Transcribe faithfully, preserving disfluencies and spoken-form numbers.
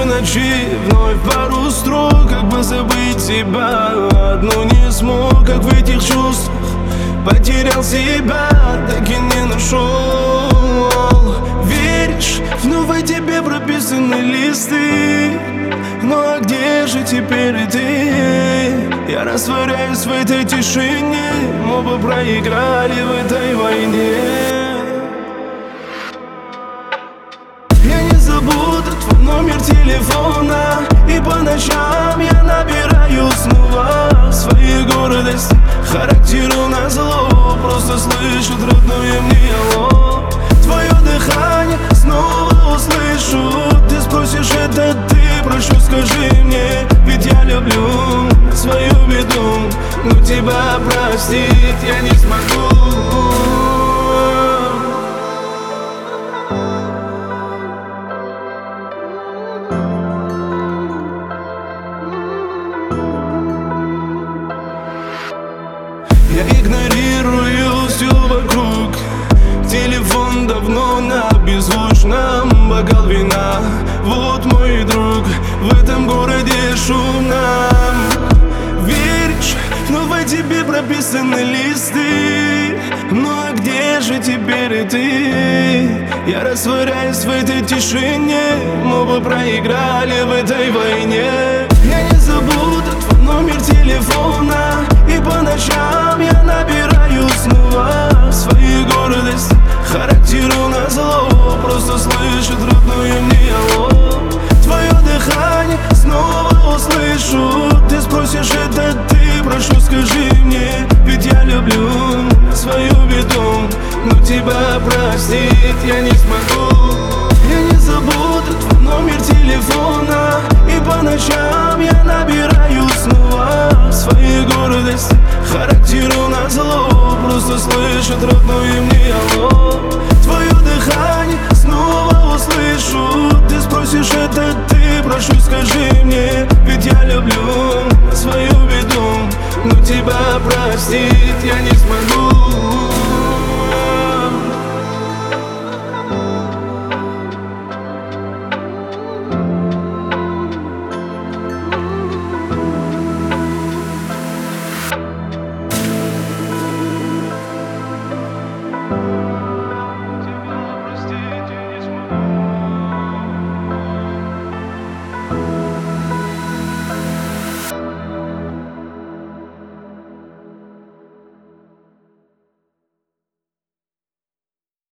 ночи вновь пару строк, как бы забыть тебя. Одну не смог, как в этих чувствах потерял себя, так и не нашел. Веришь, вновь о тебе прописаны листы. Ну а где же теперь ты? Я растворяюсь в этой тишине. Мы оба проиграли в этой войне. Я не забуду твой номер телефона, и по ночам я набираю снова своей гордости. Характеру назло, просто слышит родное мне алло. Твое дыхание снова услышу. Ты спросишь, это ты? Прошу, скажи мне, ведь я люблю свою беду, но тебя простить я не смогу. Я игнорирую все вокруг. Телефон давно на беззвучном. Бокал вина, вот мой друг. В этом городе шумном. Веришь, но в тебе прописаны листы. Ну а где же теперь ты? Я растворяюсь в этой тишине. Мы оба проиграли в этой войне. Я не забуду твой номер телефона, и по ночам я набираю снова своей гордости. Характеру назло, просто слышит родное мне алло. Твое дыхание снова услышу. Ты спросишь, это ты? Прошу, скажи мне, ведь я люблю свою беду, но тебя простить я не смогу. Я не забуду твой номер телефона, и по ночам я набираю снова своей гордости. Характеру назло, просто слышит родное мне алло. Твое дыхание снова услышу. Ты спросишь, это ты? Прошу, скажи мне, ведь я люблю свою беду, но тебя простить я не смогу.